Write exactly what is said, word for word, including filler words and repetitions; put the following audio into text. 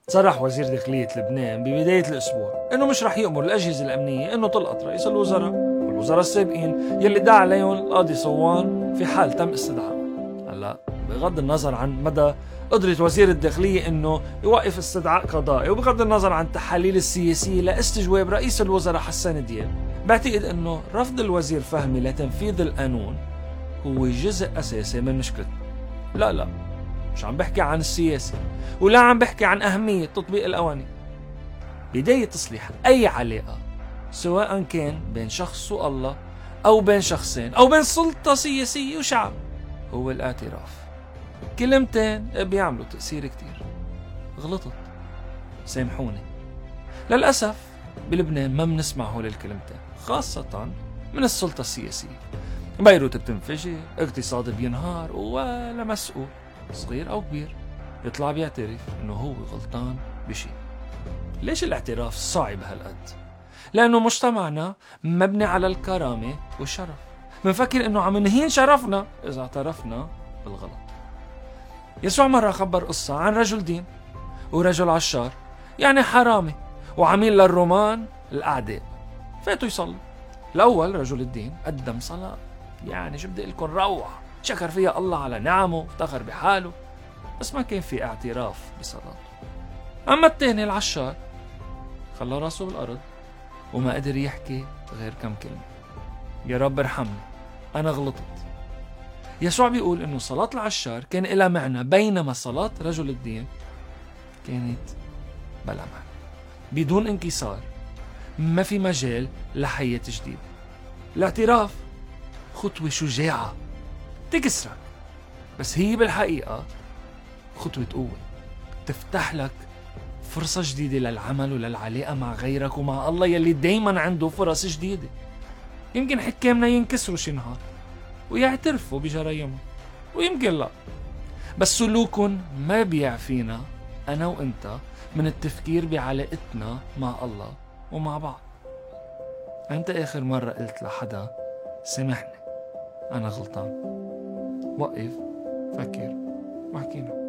صرح وزير داخلية لبنان ببداية الأسبوع إنه مش رح يأمر الأجهزة الأمنية إنه تلقط رئيس الوزراء والوزراء السابقين يلي دعا عليهم القاضي صوان في حال تم استدعائهم. هلا بغض النظر عن مدى قدرة وزير الداخلية إنه يوقف استدعاء قضائي، وبغض النظر عن التحاليل السياسية لاستجواب رئيس الوزراء حسان دياب، بعتقد إنه رفض الوزير فهمي لتنفيذ القانون هو جزء أساسي من مشكلتنا. لا لا مش عم بحكي عن السياسة، ولا عم بحكي عن أهمية تطبيق القوانين. بداية تصليح أي علاقة سواء كان بين شخص والله أو بين شخصين أو بين سلطة سياسية وشعب هو الاعتراف. كلمتين بيعملوا تأثير كتير. غلطت، سامحوني. للأسف بلبنان ما بنسمع هول الكلمتين، خاصة من السلطة السياسية. بيروت بتنفجر، اقتصاد بينهار، ولا مسؤول صغير أو كبير يطلع بيعترف إنه هو غلطان بشيء. ليش الاعتراف صعب هالقد؟ لأنه مجتمعنا مبني على الكرامة والشرف. منفكر إنه عم نهين شرفنا إذا اعترفنا بالغلط. يسوع مرة خبر قصة عن رجل دين ورجل عشار، يعني حرامي وعميل للرومان الأعداء. فاتوا يصلوا. الأول رجل الدين قدم صلاة، يعني شو بدي لكم روعة، شكر فيها الله على نعمه وافتخر بحاله، بس ما كان في اعتراف بصلاته. أما الثاني العشار خلى راسه بالأرض وما قدر يحكي غير كم كلمة: يا رب ارحمني أنا غلطت. يسوع بيقول إنه صلاة العشار كان إلها معنى، بينما صلاة رجل الدين كانت بلا معنى. بدون انكسار ما في مجال لحياة جديدة. الاعتراف خطوة شجاعة تكسرك، بس هي بالحقيقة خطوة قوة تفتح لك فرصة جديدة للعمل وللعلاقة مع غيرك ومع الله يلي دايما عنده فرص جديدة. يمكن حكامنا ينكسروا شي نهار ويعترفوا بجرايمهم، ويمكن لا، بس سلوكهم ما بيعفينا أنا وإنت من التفكير بعلاقتنا مع الله ومع بعض. أنت آخر مرة قلت لحدا سامحني أنا غلطان؟ وقف، فكر، واحكينا.